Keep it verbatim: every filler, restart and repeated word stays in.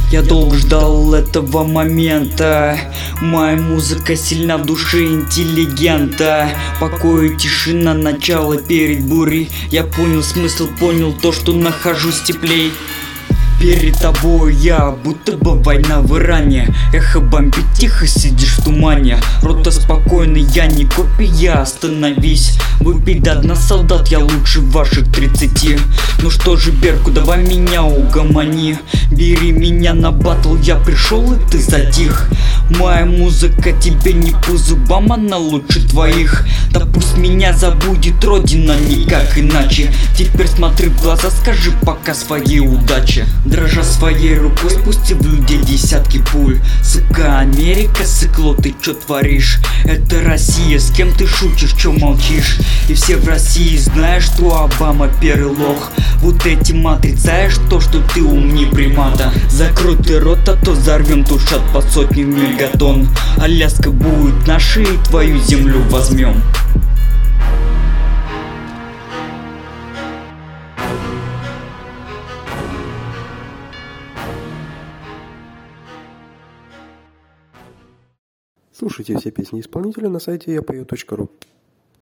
Я долго ждал этого момента. Моя музыка сильна в душе интеллигента. Покой и тишина, начало перед бурей. Я понял смысл, понял то, что нахожусь теплей. Перед тобой я, будто бы война в Иране. Эхо бомбит, тихо сидишь в тумане. Рота спокойный, я не копия, остановись. Выпей до дна, солдат, я лучше ваших тридцати. Ну что же, Берку, давай меня угомони. Бери меня на батл, я пришел и ты затих. Моя музыка тебе не по зубам, она лучше твоих. Да пусть меня забудет родина, никак иначе. Теперь смотри в глаза, скажи пока своей удачи. Дрожа своей рукой, спусти в людей десятки пуль. Сука, Америка, сыкло, ты чё творишь? Это Россия, с кем ты шутишь, чё молчишь? И все в России знают, что Обама первый лох. Вот этим отрицаешь то, что ты умнее примата. Закрой ты рот, а то взорвем тут шат по сотни мегатонн. Аляска будет нашей, и твою землю возьмем. Слушайте все песни исполнителя на сайте я пою точка ру.